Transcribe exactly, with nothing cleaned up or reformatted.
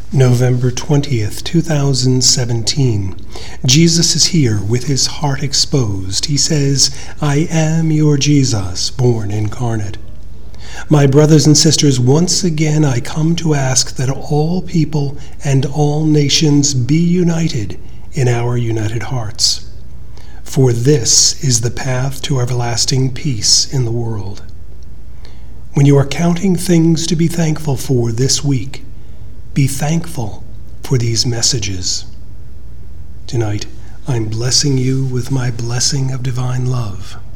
November twentieth, two thousand seventeen. Jesus is here with his heart exposed. He says, "I am your Jesus, born incarnate." My brothers and sisters, once again I come to ask that all people and all nations be united in our united hearts. For this is the path to everlasting peace in the world. When you are counting things to be thankful for this week, be thankful for these messages. Tonight, I'm blessing you with my blessing of divine love.